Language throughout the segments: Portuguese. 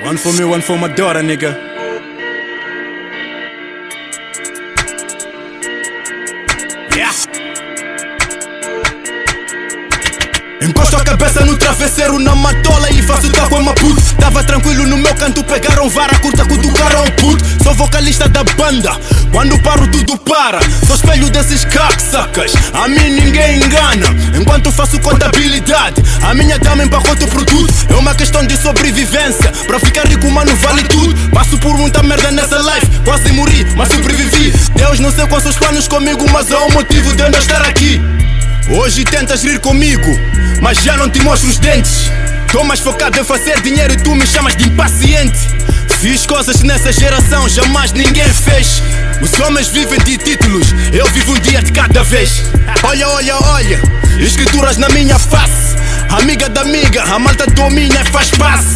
One for me, one for my daughter, nigga. Yeah. Encosto a cabeça no travesseiro na matola e faço tal com uma puto. Tava tranquilo no meu canto, pegaram vara curta, cutucaram puto. Sou vocalista da banda, quando paro tudo para. Sou espelho desses cacsacas, a mim ninguém engana. Enquanto faço contabilidade, a minha dama empacota o produto. É uma questão de sobrevivência, pra ficar rico mano vale tudo. Passo por muita merda nessa life, quase morri, mas sobrevivi. Deus não sei quais são os planos comigo, mas há um motivo de eu ainda estar aqui. Hoje tentas rir comigo, mas já não te mostro os dentes. Tô mais focado em fazer dinheiro e tu me chamas de impaciente. Fiz coisas nessa geração, jamais ninguém fez. Os homens vivem de títulos, eu vivo um dia de cada vez. Olha, olha, olha, escrituras na minha face. Amiga da amiga, a malta domina e faz passe.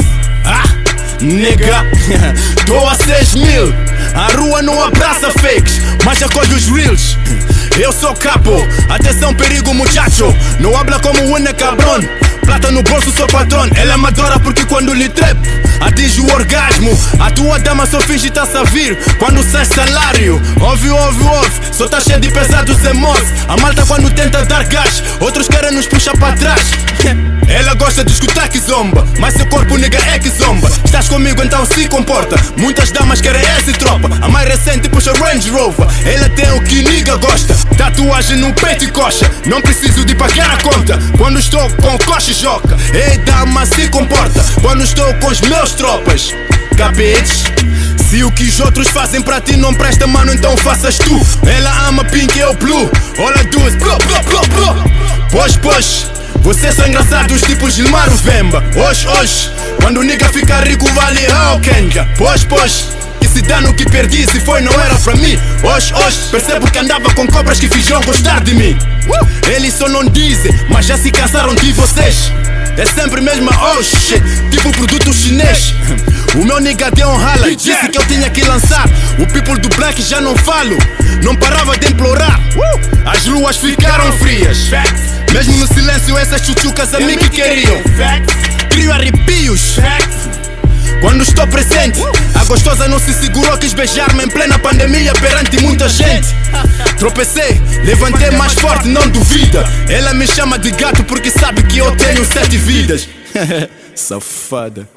Nega, tô a 6 mil. A rua não abraça fakes, mas acolhe os reals. Eu sou capo, atenção perigo muchacho. Não habla como una cabrón. Plata no bolso, sou patrão. Ela me adora porque quando lhe trepo atinge o orgasmo. A tua dama só finge tá-se a vir quando sai salário. Ouve, ouve, ouve, só tá cheio de pesados emoções. A malta quando tenta dar gás, outros querem nos puxar pra trás. Ela gosta de escutar que zomba, mas seu corpo nega é que zomba. Estás comigo então se comporta. Muitas damas querem essa tropa. A mais recente puxa Range Rover. Ela tem o que nigga gosta, tatuagem no peito e coxa. Não preciso de pagar a conta quando estou com coxa e joca. Ei dama se comporta quando estou com os meus tropas. Capites? Se o que os outros fazem pra ti não presta, mano, então faças tu. Ela ama pink e eu blue. Olha duas, bro, bro, bro, bro. Pois, vocês são engraçados tipo Gilmar Vemba. Hoje, quando o nigga fica rico vale ao Kenga. Pois, que se dá no que perdi, se foi não era pra mim. Hoje, percebo que andava com cobras que fingiam gostar de mim. Eles só não dizem, mas já se cansaram de vocês. É sempre mesmo oh shit, tipo produto chinês. O meu nigga deu um rala e disse que eu tinha que lançar. O people do black já não falo, não parava de implorar. As ruas ficaram frias, mesmo no silêncio essas chuchucas a mim que queriam. Crio arrepios quando estou presente. A gostosa não se segurou, quis beijar-me em plena pandemia perante muita gente. Tropecei, levantei mais forte, não duvida. Ela me chama de gato porque sabe que eu tenho 7 vidas. Safada.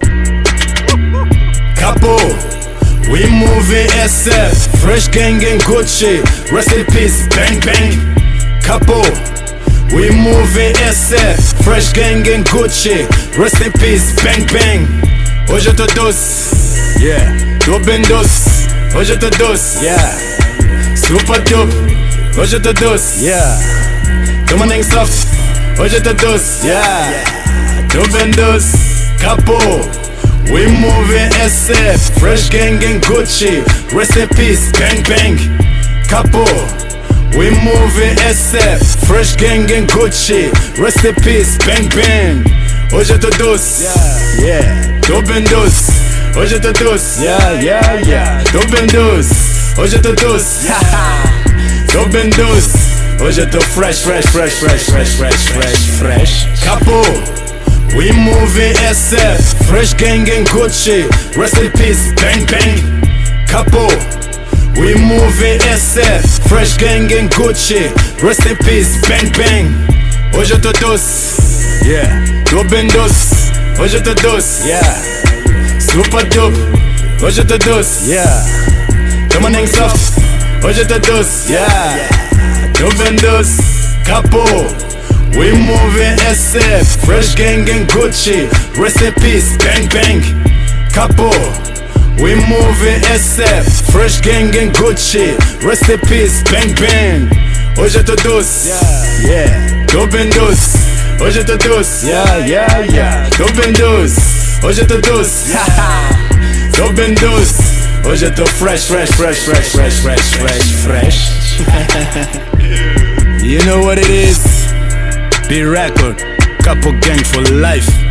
Capo, we moving SF, fresh gang and Gucci. Rest in peace, bang bang. Capo, we moving SF, fresh gang and Gucci. Rest in peace, bang bang. Hoje eu tô doce, yeah, tô bem doce. Hoje eu tô doce, yeah, super dope. Hoje eu tô doce, yeah, tô mandando soft. Hoje eu tô doce, yeah, tô bem doce. Capo, we moving SF, fresh gang and Gucci. Rest in peace, bang bang. Capo, we moving SF, fresh gang and Gucci. Rest in peace, bang bang. Hoje eu tô doce, yeah, tô bem doce. Hoje eu tô doce, yeah, tô bem doce. Hoje eu tô doce, tô bem doce. Hoje eu tô fresh. Capo, we moving SF, fresh gang and Gucci. Rest in peace, bang bang. Capo, we moving SF, fresh gang and Gucci. Rest in peace, bang bang. Hoje eu tô doce, yeah, tô bem doce. Hoje eu tô doce, yeah, super dope. Hoje eu tô doce, yeah, tô mandando soft. Hoje eu tô doce, yeah, tô bem doce. Capo, we moving SF, fresh gang and Gucci. Rest in peace, bang bang. Capo, we moving SF, fresh gang and Gucci. Rest in peace, bang bang. Hoje eu tô doce, yeah, tô bem doce. Hoje eu tô doce, yeah, tô bem doce. Hoje eu tô doce, tô bem doce. Hoje eu tô fresh. You know what it is? B Record, Capo Gang for life.